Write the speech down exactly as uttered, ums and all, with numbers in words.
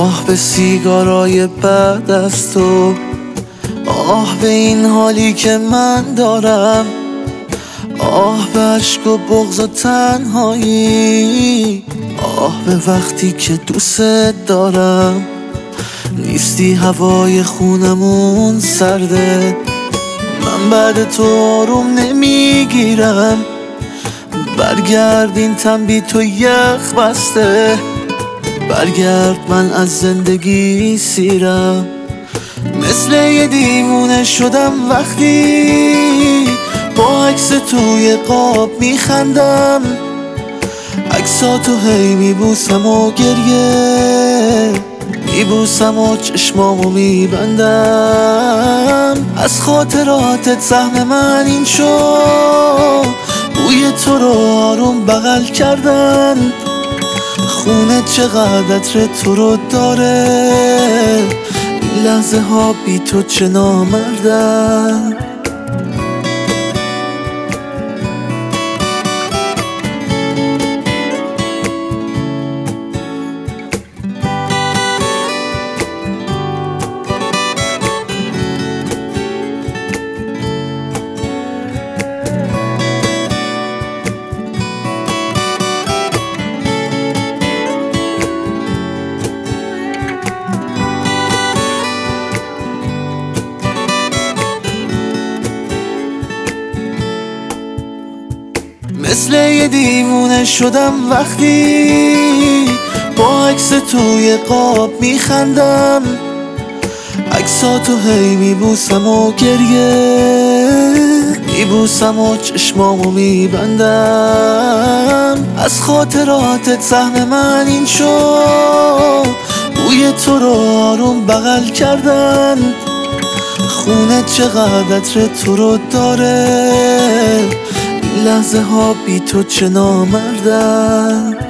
آه به سیگارای بعد از تو، آه به این حالی که من دارم، آه به عشق و بغض و تنهایی، آه به وقتی که دوست دارم. نیستی هوای خونمون سرده، من بعد تو آروم نمیگیرم. برگرد این تن بی تو یخ بسته، برگرد من از زندگی سیرم. مثل یه دیوونه شدم وقتی با عکس توی قاب میخندم، عکساتو هی میبوسم و گریه میبوسم و چشمامو میبندم. از خاطراتت سهم من این شد، بوی تو رو آروم بغل کردن. خونه چقدر عطر تو رو داره، این لحظه ها بی تو چه نامردن. مثل یه دیوونه شدم وقتی با عکس توی قاب میخندم، عکساتو هی میبوسم و گریه میبوسم و چشمامو میبندم. از خاطراتت سهم من این شد، بوی تو رو آروم بغل کردن. خونه چقدر عطر تو رو داره، لحظه ها بی تو چه نامردن.